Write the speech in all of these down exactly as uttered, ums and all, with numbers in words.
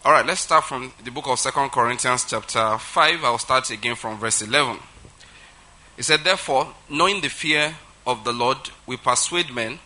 All right, let's start from the book of Second Corinthians chapter five. I'll start again from verse eleven. It said, therefore, knowing the fear of the Lord, we persuade men,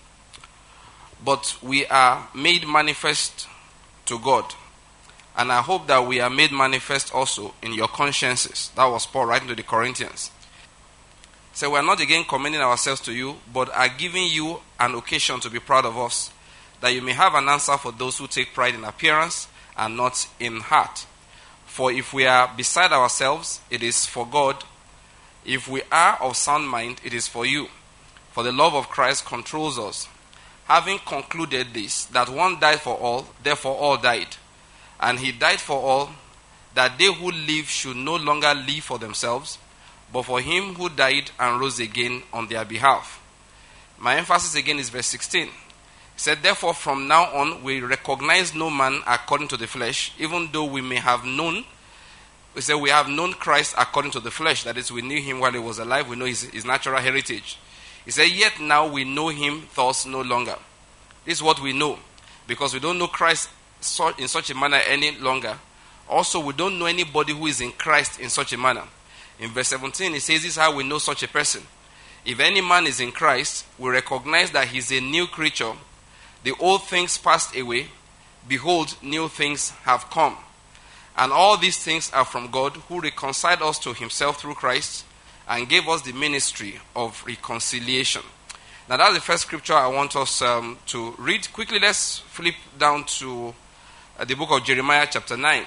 but we are made manifest to God. And I hope that we are made manifest also in your consciences. That was Paul writing to the Corinthians. So we are not again commending ourselves to you, but are giving you an occasion to be proud of us, that you may have an answer for those who take pride in appearance and not in heart. For if we are beside ourselves, it is for God. If we are of sound mind, it is for you. For the love of Christ controls us. Having concluded this, that one died for all, therefore all died. And he died for all, that they who live should no longer live for themselves, but for him who died and rose again on their behalf. My emphasis again is verse sixteen. He said, therefore from now on we recognize no man according to the flesh, even though we may have known, we say we have known Christ according to the flesh. That is, we knew him while he was alive, we know his, his natural heritage. He said, yet now we know him thus no longer. This is what we know, because we don't know Christ in such a manner any longer. Also, we don't know anybody who is in Christ in such a manner. In verse seventeen, it says, this is how we know such a person. If any man is in Christ, we recognize that he is a new creature. The old things passed away. Behold, new things have come. And all these things are from God, who reconciled us to himself through Christ and gave us the ministry of reconciliation. Now, that's the first scripture I want us um, to read. Quickly, let's flip down to uh, the book of Jeremiah chapter nine.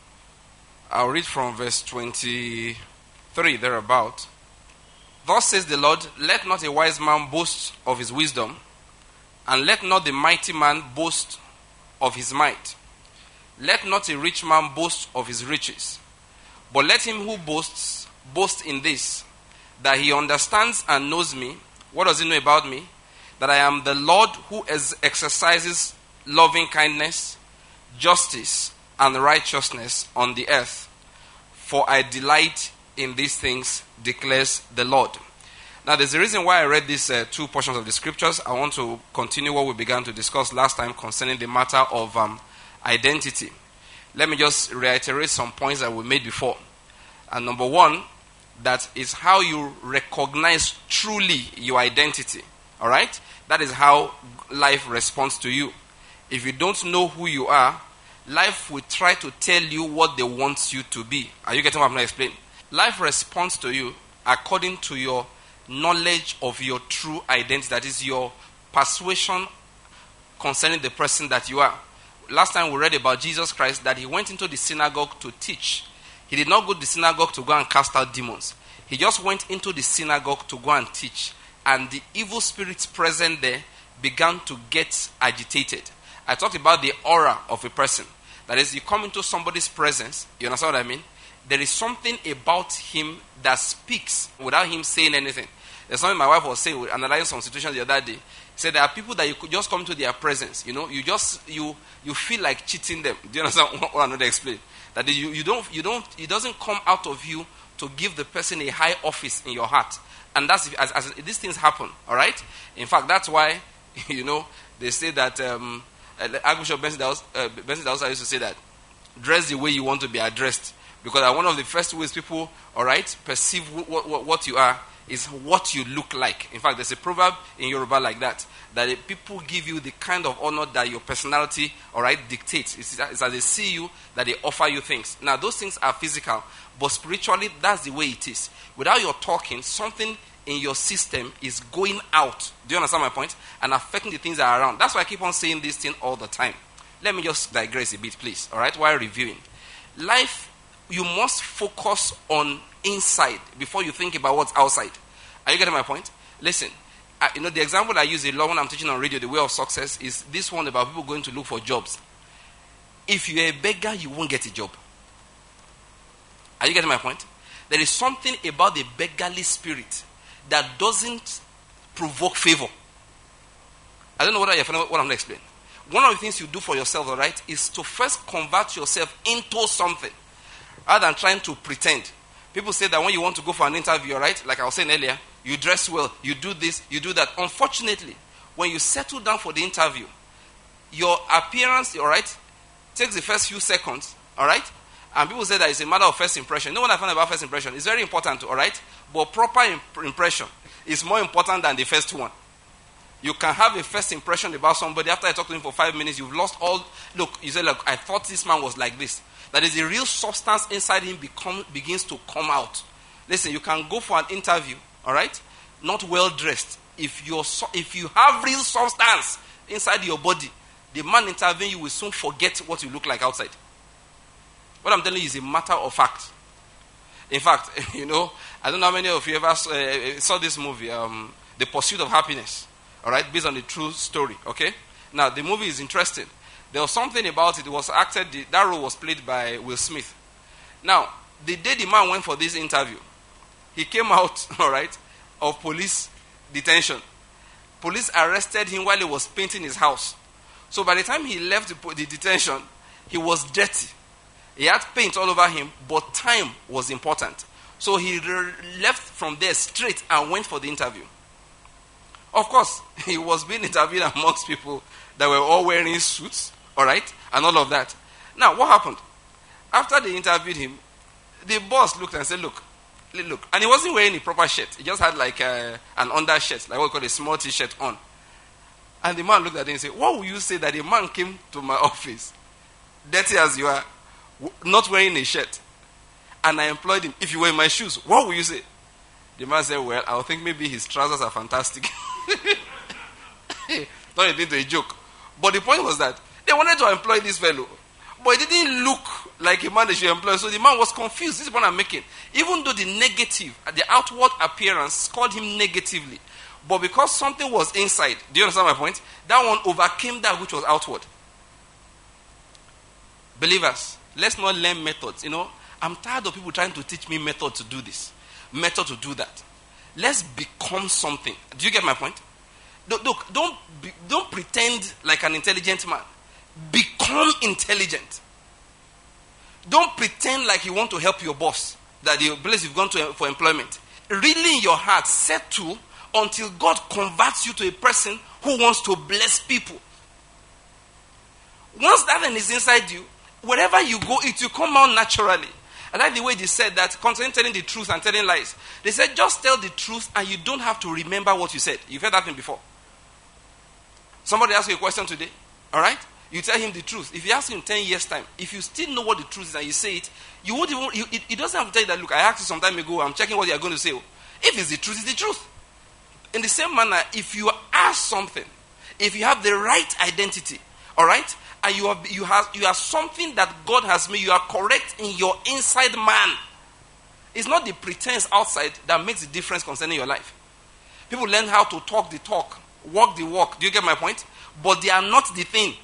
I'll read from verse twenty-three, thereabout. Thus says the Lord, let not a wise man boast of his wisdom, and let not the mighty man boast of his might. Let not a rich man boast of his riches. But let him who boasts, boast in this, that he understands and knows me. What does he know about me? That I am the Lord who is, exercises loving kindness, justice, and righteousness on the earth. For I delight in these things, declares the Lord. Now, there's a reason why I read these uh, two portions of the scriptures. I want to continue what we began to discuss last time concerning the matter of um, identity. Let me just reiterate some points that we made before. And number one, that is how you recognize truly your identity. All right? That is how life responds to you. If you don't know who you are, life will try to tell you what they want you to be. Are you getting what I'm going to explain? Life responds to you according to your knowledge of your true identity. That is your persuasion concerning the person that you are. Last time we read about Jesus Christ, that he went into the synagogue to teach. He did not go to the synagogue to go and cast out demons. He just went into the synagogue to go and teach. And the evil spirits present there began to get agitated. I talked about the aura of a person. That is, you come into somebody's presence, you understand what I mean? There is something about him that speaks without him saying anything. There's something my wife was saying, we analyzing some situations the other day. He said there are people that you could just come into their presence, you know, you just, you you feel like cheating them. Do you understand what I'm going to explain? That you, you don't, you don't, it doesn't come out of you to give the person a high office in your heart. And that's, as, as these things happen, all right? In fact, that's why, you know, they say that, um, Archbishop Benson Dawes uh, Benson Dawes used to say that, dress the way you want to be addressed. Because one of the first ways people, all right, perceive what, what, what you are is what you look like. In fact, there's a proverb in Yoruba like that, that people give you the kind of honor that your personality, all right, dictates. It's, it's as they see you that they offer you things. Now, those things are physical, but spiritually, that's the way it is. Without your talking, something in your system is going out. Do you understand my point? And affecting the things that are around. That's why I keep on saying this thing all the time. Let me just digress a bit, please, all right, while reviewing. Life, you must focus on inside before you think about what's outside. Are you getting my point? Listen, I, you know, the example I use a lot when I'm teaching on radio, the way of success, is this one about people going to look for jobs. If you're a beggar, you won't get a job. Are you getting my point? There is something about the beggarly spirit that doesn't provoke favor. I don't know whether you're following what I'm going to explain. One of the things you do for yourself, all right, is to first convert yourself into something rather than trying to pretend. People say that when you want to go for an interview, all right, like I was saying earlier, you dress well, you do this, you do that. Unfortunately, when you settle down for the interview, your appearance, all right, takes the first few seconds, all right? And people say that it's a matter of first impression. You know what I found about first impression? It's very important, all right? But proper imp- impression is more important than the first one. You can have a first impression about somebody. After I talk to him for five minutes, you've lost all... Look, you say, look, I thought this man was like this. That is, the real substance inside him become, begins to come out. Listen, you can go for an interview, all right? Not well dressed. If you're so, if you have real substance inside your body, the man interviewing you will soon forget what you look like outside. What I'm telling you is a matter of fact. In fact, you know, I don't know how many of you ever uh, saw this movie, um, The Pursuit of Happiness, all right, based on a true story, okay? Now, the movie is interesting. There was something about it. It was acted, that role was played by Will Smith. Now, the day the man went for this interview, he came out, all right, of police detention. Police arrested him while he was painting his house. So by the time he left the, the detention, he was dirty. He had paint all over him, but time was important. So he re- left from there straight and went for the interview. Of course, he was being interviewed amongst people that were all wearing suits, all right, and all of that. Now, what happened? After they interviewed him, the boss looked and said, look, look. And he wasn't wearing a proper shirt. He just had like a, an undershirt, like what we call a small t-shirt on. And the man looked at him and said, what would you say that a man came to my office, dirty as you are, not wearing a shirt, and I employed him? If you were in my shoes, what would you say? The man said, well, I would think maybe his trousers are fantastic. Not anything to a joke. But the point was that they wanted to employ this fellow, but it didn't look like a man they should employ. So the man was confused. This is what I'm making. Even though the negative, the outward appearance called him negatively, but because something was inside, do you understand my point? That one overcame that which was outward. Believers, let's not learn methods. You know, I'm tired of people trying to teach me method to do this, method to do that. Let's become something. Do you get my point? Look, look don't be, don't pretend like an intelligent man. Become intelligent. Don't pretend like you want to help your boss, that the place you've gone to for employment. Really in your heart, settle until God converts you to a person who wants to bless people. Once that is inside you, wherever you go, it will come out naturally. I like the way they said that concerning telling the truth and telling lies. They said just tell the truth and you don't have to remember what you said. You've heard that thing before. Somebody asks you a question today, all right? You tell him the truth. If you ask him in ten years' time, if you still know what the truth is and you say it, you won't even, you, it, it doesn't have to tell you that, look, I asked you some time ago, I'm checking what you are going to say. If it's the truth, it's the truth. In the same manner, if you ask something, if you have the right identity, all right, and you have you have you are something that God has made, you are correct in your inside man. It's not the pretense outside that makes the difference concerning your life. People learn how to talk the talk, walk the walk. Do you get my point? But they are not the thing.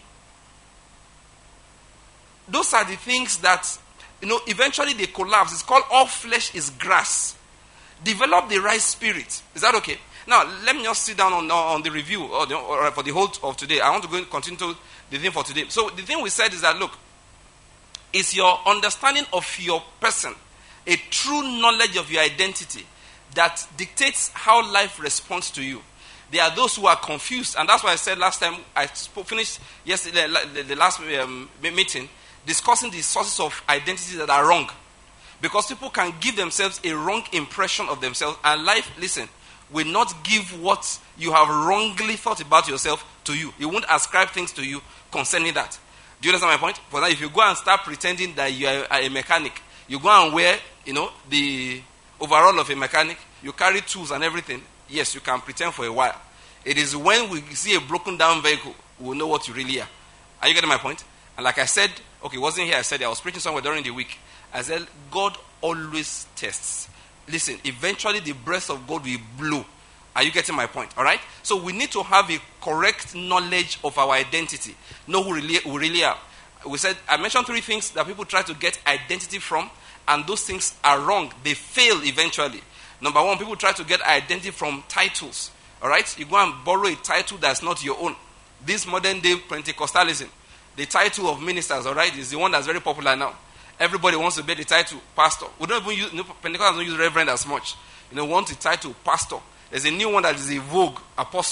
Those are the things that, you know, eventually they collapse. It's called all flesh is grass. Develop the right spirit. Is that okay? Now, let me just sit down on, on the review or, the, or for the whole of today. I want to go and continue to the thing for today. So the thing we said is that, look, is your understanding of your person a true knowledge of your identity that dictates how life responds to you. There are those who are confused, and that's why I said last time I spoke, finished yesterday, the last um, meeting, discussing the sources of identity that are wrong. Because people can give themselves a wrong impression of themselves, and life, listen, will not give what you have wrongly thought about yourself to you. It won't ascribe things to you concerning that. Do you understand my point? For that, if you go and start pretending that you are a mechanic, you go and wear, you know, the overall of a mechanic, you carry tools and everything, yes, you can pretend for a while. It is when we see a broken down vehicle, we'll know what you really are. Are you getting my point? And like I said, okay, it wasn't here, I said it, I was preaching somewhere during the week. I said, God always tests. Listen, eventually the breath of God will blow. Are you getting my point? All right? So we need to have a correct knowledge of our identity. Know who really, we really are. We said, I mentioned three things that people try to get identity from, and those things are wrong. They fail eventually. Number one, people try to get identity from titles. All right? You go and borrow a title that's not your own. This modern day Pentecostalism, the title of ministers, all right, is the one that's very popular now. Everybody wants to be the title pastor. We don't even use, you know, Pentecostals don't use reverend as much. You know, want the title pastor. There's a new one that is a vogue, apostle.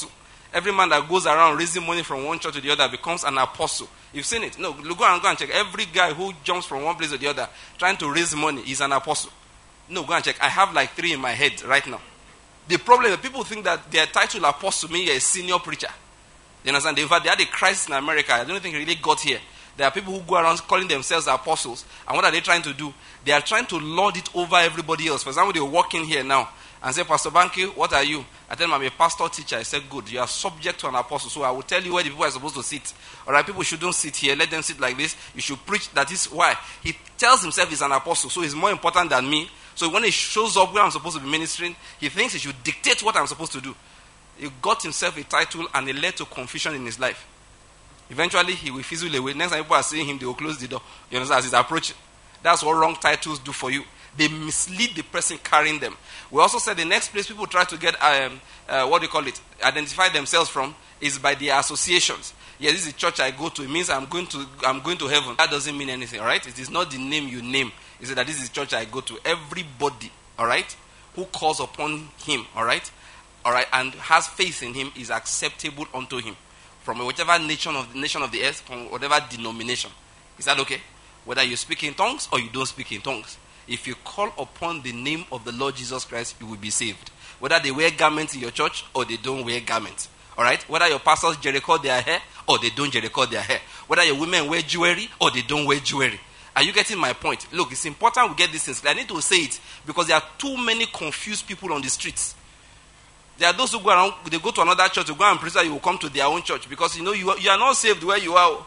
Every man that goes around raising money from one church to the other becomes an apostle. You've seen it. No, go and go and check. Every guy who jumps from one place to the other trying to raise money is an apostle. No, go and check. I have like three in my head right now. The problem is people think that their title apostle means you're a senior preacher. You understand? They've had, they had a crisis in America. I don't think it really got here. There are people who go around calling themselves apostles. And what are they trying to do? They are trying to lord it over everybody else. For example, they walk in here now and say, Pastor Banky, what are you? I tell them I'm a pastor teacher. I said, good. You are subject to an apostle. So I will tell you where the people are supposed to sit. All right, people shouldn't sit here. Let them sit like this. You should preach. That is why. He tells himself he's an apostle. So he's more important than me. So when he shows up where I'm supposed to be ministering, he thinks he should dictate what I'm supposed to do. He got himself a title and it led to confusion in his life. Eventually, he will fizzle away. Next time people are seeing him, they will close the door. You understand? As he's approaching. That's what wrong titles do for you. They mislead the person carrying them. We also said the next place people try to get, um, uh, what do you call it, identify themselves from is by their associations. Yeah, this is the church I go to. It means I'm going to I'm going to heaven. That doesn't mean anything, all right? It is not the name you name. It's that this is the church I go to. Everybody, all right, who calls upon him, all right, all right, and has faith in him is acceptable unto him. From whichever nation of the nation of the earth, from whatever denomination. Is that okay? Whether you speak in tongues or you don't speak in tongues. If you call upon the name of the Lord Jesus Christ, you will be saved. Whether they wear garments in your church or they don't wear garments. All right? Whether your pastors Jericho their hair or they don't Jericho their hair. Whether your women wear jewelry or they don't wear jewelry. Are you getting my point? Look, it's important we get these things. I need to say it because there are too many confused people on the streets. There are those who go around, they go to another church, to go and preach that you will come to their own church because you know you are, you are not saved where you are.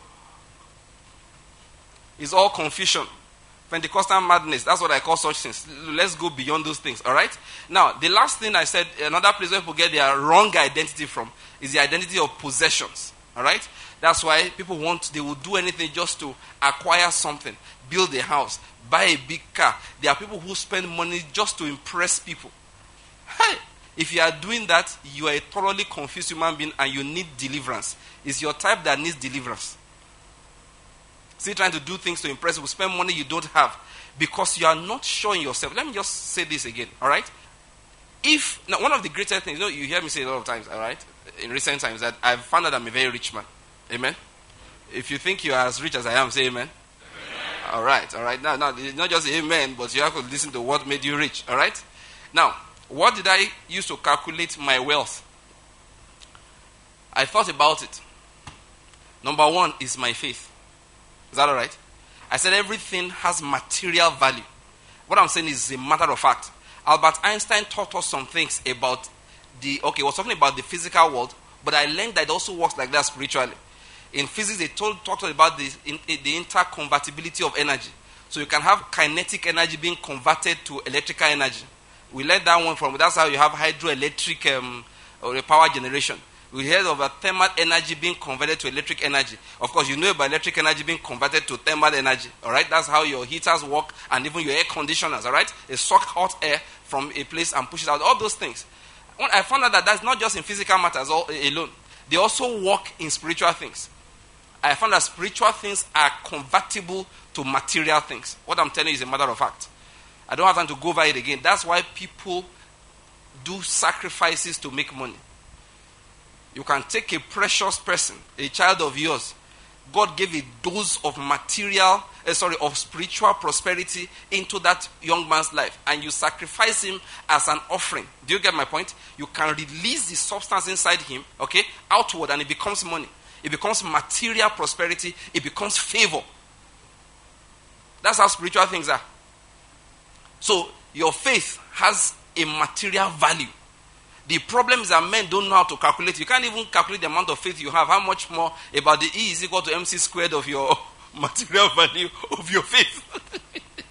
It's all confusion. Pentecostal madness. That's what I call such things. Let's go beyond those things. All right? Now, the last thing I said, another place where people get their wrong identity from is the identity of possessions. All right? That's why people want, they will do anything just to acquire something, build a house, buy a big car. There are people who spend money just to impress people. Hey! If you are doing that, you are a thoroughly confused human being and you need deliverance. It's your type that needs deliverance. Still trying to do things to impress people, spend money you don't have because you are not sure in yourself. Let me just say this again, all right? If, now one of the greatest things, you know, you hear me say a lot of times, all right, in recent times, that I've found that I'm a very rich man. Amen? If you think you are as rich as I am, say amen. Amen. All right, all right. Now, now, it's not just amen, but you have to listen to what made you rich, all right? Now, what did I use to calculate my wealth? I thought about it. Number one is my faith. Is that all right? I said everything has material value. What I'm saying is a matter of fact. Albert Einstein taught us some things about the, okay, we're talking about the physical world, but I learned that it also works like that spiritually. In physics, they told, talked about the, in, the interconvertibility of energy. So you can have kinetic energy being converted to electrical energy. We learned that one from, that's how you have hydroelectric um, or power generation. We heard of a thermal energy being converted to electric energy. Of course, you know about electric energy being converted to thermal energy. All right, that's how your heaters work and even your air conditioners. All right, they suck hot air from a place and push it out. All those things. When I found out that that's not just in physical matters alone. They also work in spiritual things. I found that spiritual things are convertible to material things. What I'm telling you is a matter of fact. I don't have time to go over it again. That's why people do sacrifices to make money. You can take a precious person, a child of yours. God gave a dose of material, uh, sorry, of spiritual prosperity into that young man's life. And you sacrifice him as an offering. Do you get my point? You can release the substance inside him, okay, outward, and it becomes money. It becomes material prosperity. It becomes favor. That's how spiritual things are. So, your faith has a material value. The problem is that men don't know how to calculate. You can't even calculate the amount of faith you have. How much more about the E is equal to M C squared of your material value of your faith?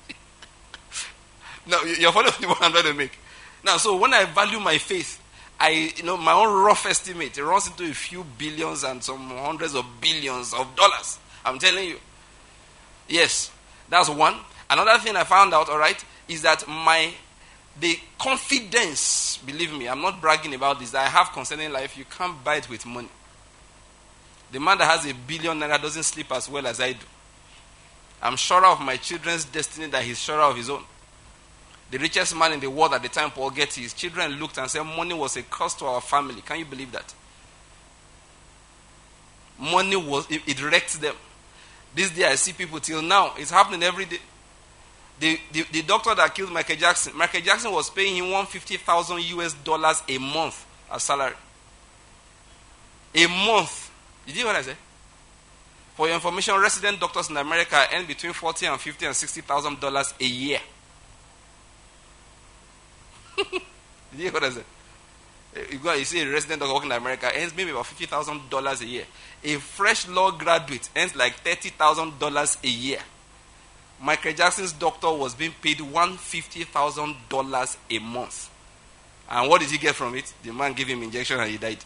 Now, you're following what I'm trying to make. Now, so when I value my faith, I, you know, my own rough estimate, it runs into a few billions and some hundreds of billions of dollars. I'm telling you. Yes, that's one. Another thing I found out, all right, is that my, the confidence, believe me, I'm not bragging about this, that I have concerning life, you can't buy it with money. The man that has a billion naira doesn't sleep as well as I do. I'm sure of my children's destiny that he's sure of his own. The richest man in the world at the time Paul Getty, his children looked and said money was a curse to our family. Can you believe that? Money was, it, it wrecked them. This day I see people till now. It's happening every day. The, the, the doctor that killed Michael Jackson, Michael Jackson was paying him one hundred fifty thousand U S dollars a month as salary. A month. Did you hear what I said? For your information, resident doctors in America earn between forty and fifty and sixty thousand dollars a year. Did you hear what I said? You go, you see a resident doctor working in America earns maybe about fifty thousand dollars a year. A fresh law graduate earns like thirty thousand dollars a year. Michael Jackson's doctor was being paid one hundred fifty thousand dollars a month. And what did he get from it? The man gave him injection and he died.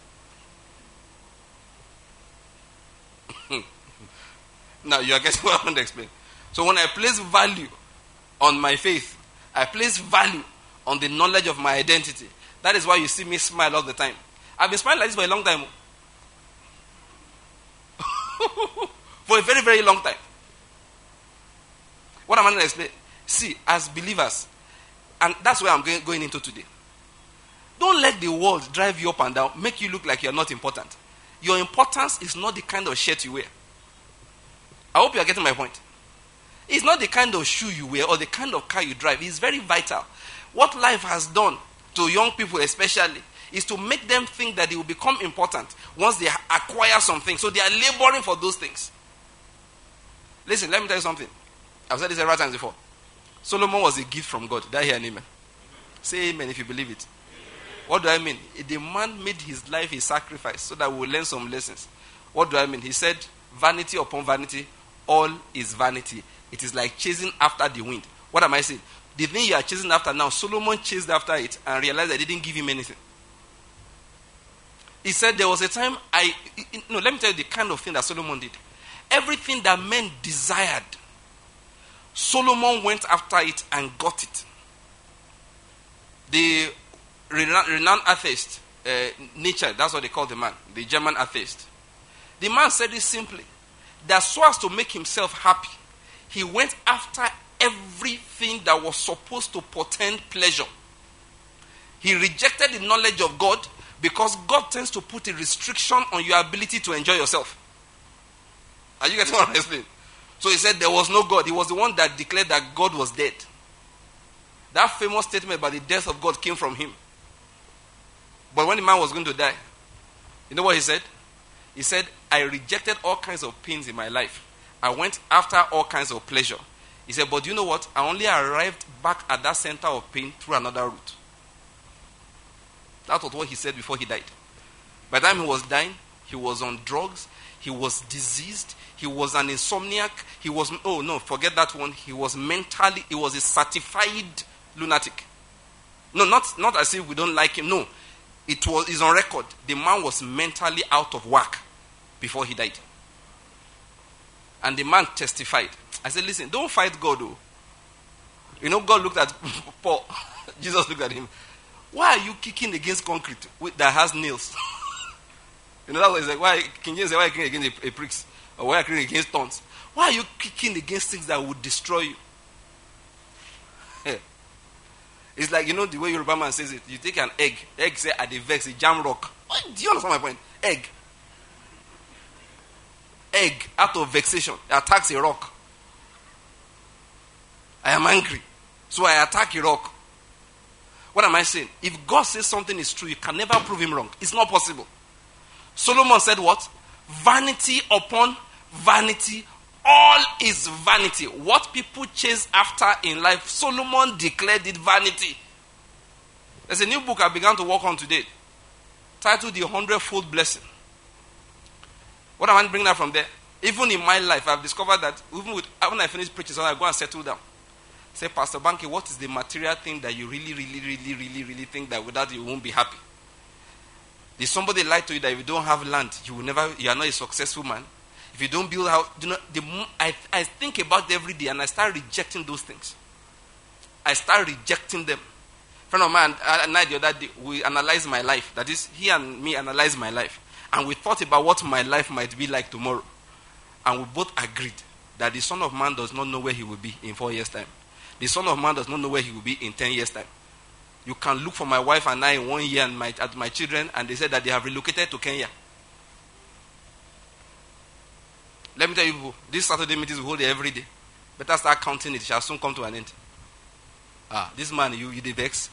Now you are getting what I want to explain. So when I place value on my faith, I place value on the knowledge of my identity. That is why you see me smile all the time. I've been smiling like this for a long time. For a very, very long time. What am I going to explain? See, as believers, and that's where I'm going, going into today. Don't let the world drive you up and down, make you look like you're not important. Your importance is not the kind of shirt you wear. I hope you are getting my point. It's not the kind of shoe you wear or the kind of car you drive. It's very vital. What life has done to young people especially is to make them think that they will become important once they acquire something. So they are laboring for those things. Listen, let me tell you something. I've said this several times before. Solomon was a gift from God. Did I hear an amen? Say amen if you believe it. What do I mean? The man made his life a sacrifice so that we will learn some lessons. What do I mean? He said, vanity upon vanity, all is vanity. It is like chasing after the wind. What am I saying? The thing you are chasing after now, Solomon chased after it and realized I didn't give him anything. He said there was a time I, no, let me tell you the kind of thing that Solomon did. Everything that men desired, Solomon went after it and got it. The renowned, renowned atheist, uh, Nietzsche, that's what they call the man, the German atheist. The man said it simply, that so as to make himself happy, he went after everything that was supposed to portend pleasure. He rejected the knowledge of God because God tends to put a restriction on your ability to enjoy yourself. Are you getting what I'm saying? So he said there was no God. He was the one that declared that God was dead. That famous statement about the death of God came from him. But when the man was going to die, you know what he said? He said, I rejected all kinds of pains in my life. I went after all kinds of pleasure. He said, but you know what? I only arrived back at that center of pain through another route. That was what he said before he died. By the time he was dying, he was on drugs. He was diseased. He was an insomniac. He was, oh no, forget that one. He was mentally, he was a certified lunatic. No, not, not as if we don't like him. No, it was, it's on record. The man was mentally out of whack before he died. And the man testified. I said, listen, don't fight God, though. You know, God looked at Paul. Jesus looked at him. Why are you kicking against concrete that has nails? You know, that's what he said. Why, King James said, why are you kicking against a, a pricks? Or why are you kicking against thorns? Why are you kicking against things that would destroy you? Yeah. It's like, you know, the way Yoruba man says it. You take an egg. Egg say, at the vex, a jam rock. What? Do you understand my point? Egg. Egg, out of vexation, attacks a rock. I am angry, so I attack a rock. What am I saying? If God says something is true, you can never prove him wrong. It's not possible. Solomon said what? Vanity upon vanity, all is vanity. What people chase after in life, Solomon declared it vanity. There's a new book I began to work on today, titled The Hundredfold Blessing. What am I bringing that from there? Even in my life, I've discovered that even with, when I finish preaching, so I go and settle down. Say, Pastor Banky, what is the material thing that you really, really, really, really, really think that without it you won't be happy? Did somebody lie to you that if you don't have land, you will never, you are not a successful man? If you don't build a house, you know, the, I, I think about it every day and I start rejecting those things. I start rejecting them. A friend of mine and I the other day, we analyzed my life. That is, he and me analyzed my life. And we thought about what my life might be like tomorrow. And we both agreed that the Son of Man does not know where he will be in four years' time. The Son of Man does not know where he will be in ten years' time. You can look for my wife and I in one year and my, at my children, and they said that they have relocated to Kenya. Let me tell you people, this Saturday meetings we hold it every day. Better start counting it. It shall soon come to an end. Ah, this man, you, you the vex.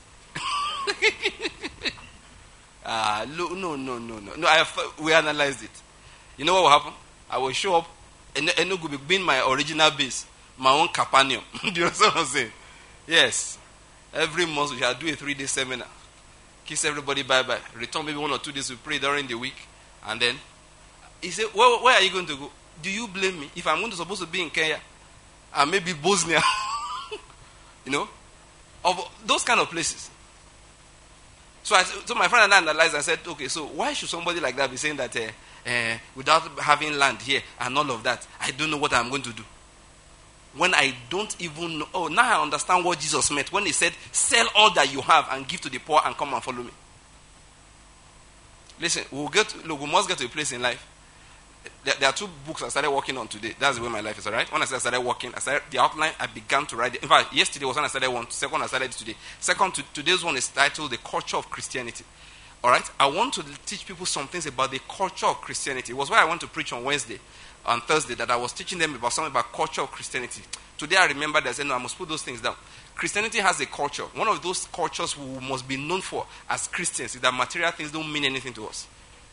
Ah, no, no, no, no, no. No, I have, we analyzed it. You know what will happen? I will show up, and Enugu will be my original base, my own Capernaum. Do you understand what I'm saying? Yes. Every month we shall do a three-day seminar. Kiss everybody bye-bye. Return maybe one or two days we pray during the week. And then, he said, where, where are you going to go? Do you blame me? If I'm going to supposed to be in Kenya, and maybe Bosnia, you know, of those kind of places. So, I, so my friend and I analyzed and said, okay, so why should somebody like that be saying that uh, uh, without having land here and all of that, I don't know what I'm going to do? When I don't even know. Oh, now I understand what Jesus meant when he said, sell all that you have and give to the poor and come and follow me. Listen, we'll get to, look, we must get to a place in life. There, there are two books I started working on today. That's the way my life is, all right? When I started working, I started, the outline, I began to write it. In fact, yesterday was when I started one. Second, I started today. Second, to, today's one is titled The Culture of Christianity. All right? I want to teach people some things about the culture of Christianity. It was why I went to preach on Wednesday, on Thursday, that I was teaching them about something about culture of Christianity. Today I remember that I said, no, I must put those things down. Christianity has a culture. One of those cultures we must be known for as Christians is that material things don't mean anything to us.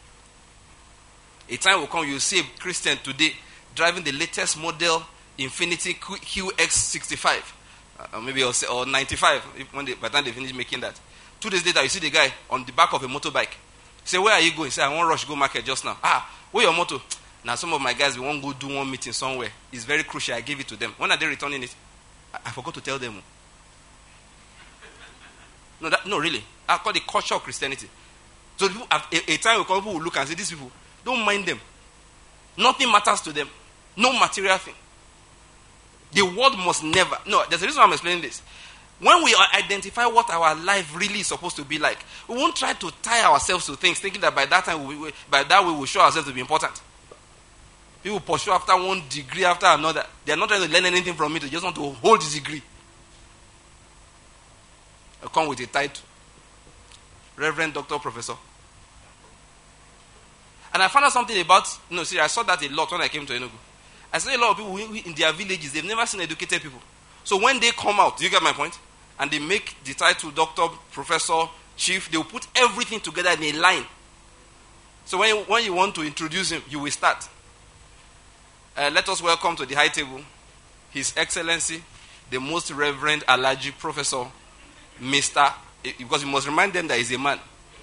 A time will come, you'll see a Christian today driving the latest model Infiniti Q X sixty-five, uh, maybe or, or ninety-five, when they, by the time they finish making that. Two days later, you see the guy on the back of a motorbike. Say, where are you going? Say, I want rush go market just now. Ah, where your motor? Now, some of my guys, we won't go do one meeting somewhere. It's very crucial. I gave it to them. When are they returning it? I, I forgot to tell them. No, that, no, really. I call it culture of Christianity. So people, a, a time will come, people will look and say, these people, don't mind them. Nothing matters to them. No material thing. The world must never. No, there's a reason why I'm explaining this. When we identify what our life really is supposed to be like, we won't try to tie ourselves to things, thinking that by that time, we, by that way, we will show ourselves to be important. People pursue after one degree after another. They are not trying to learn anything from it. They just want to hold the degree. I come with a title. Reverend Doctor Professor. And I found out something about, no, see, I saw that a lot when I came to Enugu. I saw a lot of people who, in their villages, they've never seen educated people. So when they come out, do you get my point? And they make the title Doctor, Professor, Chief, they will put everything together in a line. So when you, when you want to introduce him, you will start. Uh, let us welcome to the high table His Excellency, the Most Reverend Alhaji Professor, Mister Because you must remind them that he's a man.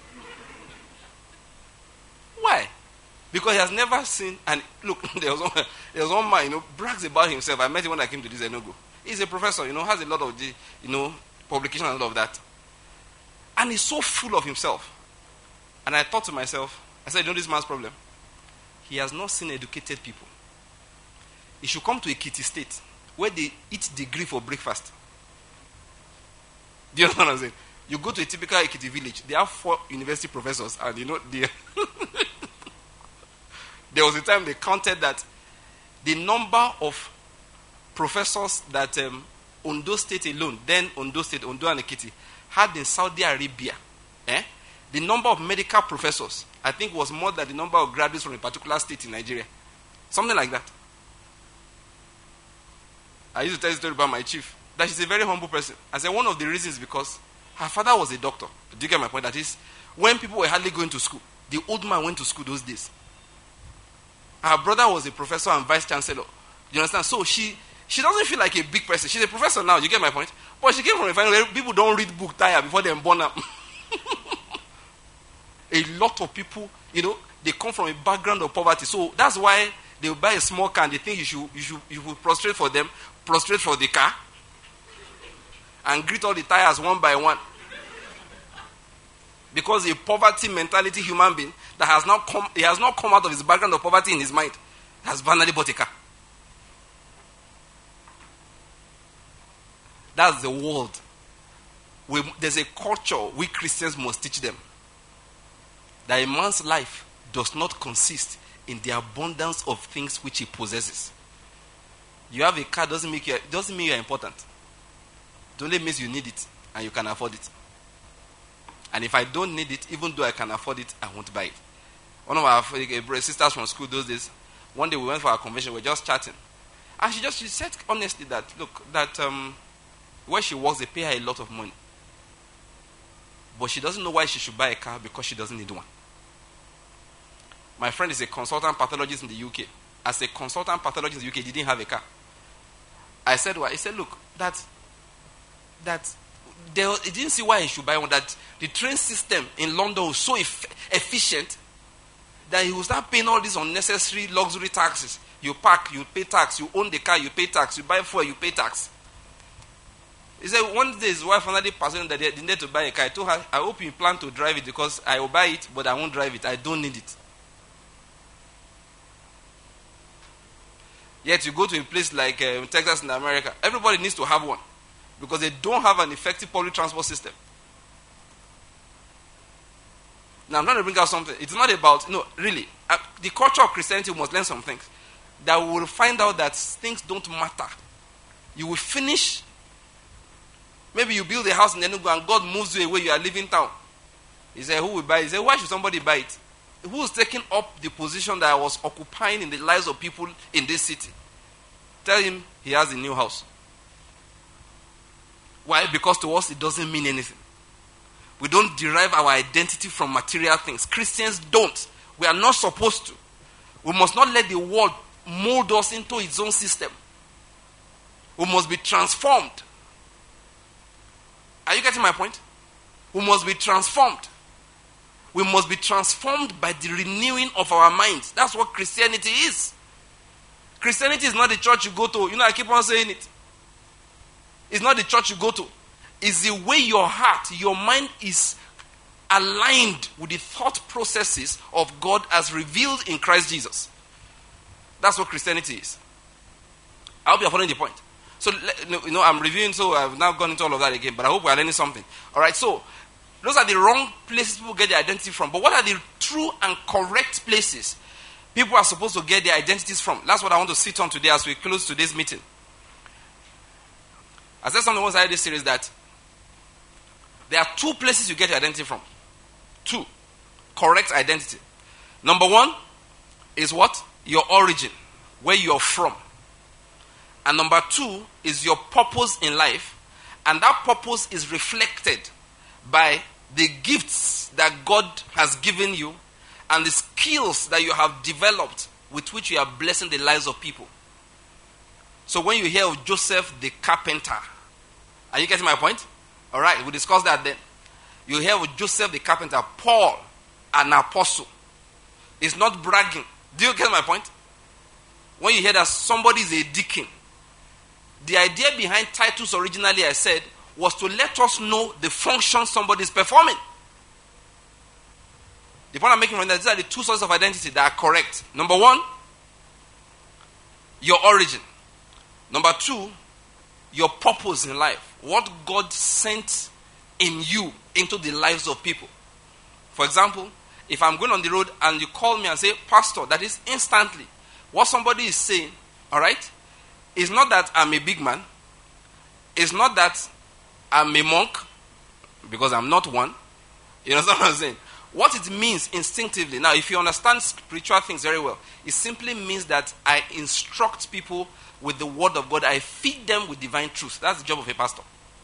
Why? Because he has never seen, and look, there was one, there was one man, you know, brags about himself. I met him when I came to this Enugu. He's a professor, you know, has a lot of, the, you know, publication and all of that. And he's so full of himself. And I thought to myself, I said, you know this man's problem? He has not seen educated people. He should come to Ekiti State, where they eat degree for breakfast. Do you know what I'm saying? You go to a typical Ekiti village, they have four university professors, and you know, they there was a time they counted that the number of professors that um, Ondo State alone, then Ondo State, Ondo and Ekiti, had in Saudi Arabia, eh? The number of medical professors, I think, was more than the number of graduates from a particular state in Nigeria. Something like that. I used to tell you a story about my chief, that she's a very humble person. I said one of the reasons is because her father was a doctor. Do you get my point? That is, when people were hardly going to school, the old man went to school those days. Her brother was a professor and vice chancellor. You understand? So she she doesn't feel like a big person. She's a professor now. You get my point? But she came from a family where people don't read book tire before they're born up. A lot of people, you know, they come from a background of poverty. So that's why they will buy a small car and they think you should you should you should prostrate for them, prostrate for the car, and greet all the tires one by one. Because a poverty mentality human being that has not come, he has not come out of his background of poverty in his mind, has banally bought a car. That's the world. We, there's a culture we Christians must teach them. That a man's life does not consist in the abundance of things which he possesses. You have a car doesn't make you doesn't mean you're important. It only means you need it and you can afford it. And if I don't need it, even though I can afford it, I won't buy it. One of our sisters from school those days One day we went for our convention, we were just chatting. And she just she said honestly that, look, that um, where she works, they pay her a lot of money. But she doesn't know why she should buy a car because she doesn't need one. My friend is a consultant pathologist in the U K. As a consultant pathologist in the U K, he didn't have a car. I said, why? He said, look, that, that there, he didn't see why he should buy one. That the train system in London was so eff- efficient that he will start paying all these unnecessary luxury taxes. You park, you pay tax. You own the car, you pay tax. You buy fuel, you pay tax. He said one day his wife finally persuaded him that they needed to buy a car. I told her, I hope you plan to drive it because I will buy it, but I won't drive it. I don't need it. Yet you go to a place like uh, Texas in America, everybody needs to have one because they don't have an effective public transport system. Now I'm trying to bring out something. It's not about, no, really, uh, the culture of Christianity must learn some things. That we will find out that things don't matter. You will finish. Maybe you build a house in Enugu and God moves you away, you are leaving town. He said, who will buy it? He said, why should somebody buy it? Who is taking up the position that I was occupying in the lives of people in this city? Tell him he has a new house. Why? Because to us it doesn't mean anything. We don't derive our identity from material things. Christians don't. We are not supposed to. We must not let the world mold us into its own system. We must be transformed. Are you getting my point? We must be transformed. We must be transformed by the renewing of our minds. That's what Christianity is. Christianity is not the church you go to. You know, I keep on saying it. It's not the church you go to. It's the way your heart, your mind is aligned with the thought processes of God as revealed in Christ Jesus. That's what Christianity is. I hope you're following the point. So, you know, I'm reviewing, so I've now gone into all of that again, but I hope we're learning something. All right, so those are the wrong places people get their identity from. But what are the true and correct places people are supposed to get their identities from? That's what I want to sit on today as we close today's meeting. I said something once I had this series that there are two places you get your identity from. Two. Correct identity. Number one is what? Your origin. Where you're from. And number two is your purpose in life. And that purpose is reflected by the gifts that God has given you and the skills that you have developed with which you are blessing the lives of people. So when you hear of Joseph the carpenter, are you getting my point? All right, we'll discuss that then. You hear of Joseph the carpenter, Paul, an apostle. It's not bragging. Do you get my point? When you hear that somebody is a deacon, the idea behind titles originally, I said, was to let us know the function somebody is performing. The point I'm making right now, these are the two sources of identity that are correct. Number one, your origin. Number two, your purpose in life. What God sent in you into the lives of people. For example, if I'm going on the road and you call me and say, Pastor, that is instantly. What somebody is saying, all right, is not that I'm a big man. It's not that I'm a monk, because I'm not one. You know what I'm saying? What it means instinctively, now if you understand spiritual things very well, it simply means that I instruct people with the word of God. I feed them with divine truth. That's the job of a pastor.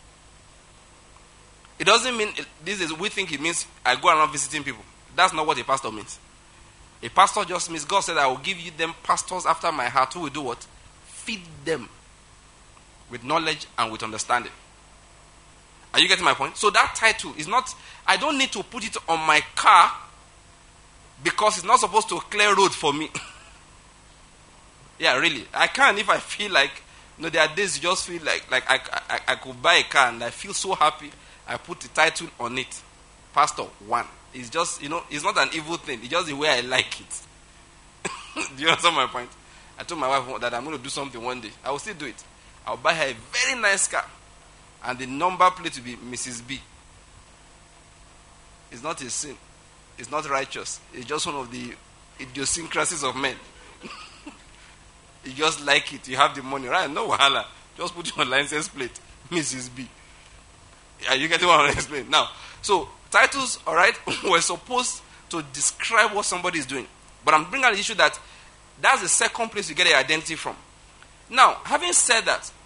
It doesn't mean, this is, we think it means I go around visiting people. That's not what a pastor means. A pastor just means God said, I will give you them pastors after my heart who will do what? Feed them with knowledge and with understanding. Are you getting my point? So that title is not, I don't need to put it on my car because it's not supposed to clear road for me. Yeah, really. I can if I feel like, you know, there are days you just feel like, like I, I, I could buy a car and I feel so happy. I put the title on it. Pastor one. It's just, you know, it's not an evil thing. It's just the way I like it. Do you understand my point? I told my wife that I'm going to do something one day. I will still do it. I'll buy her a very nice car. And the number plate will be Missus B. It's not a sin. It's not righteous. It's just one of the idiosyncrasies of men. You just like it. You have the money, right? No wahala. Just put your license plate, Missus B. Are you getting what I'm explaining? Now, so titles, all right, were supposed to describe what somebody is doing. But I'm bringing out the issue that That's the second place you get your identity from. Now, having said that,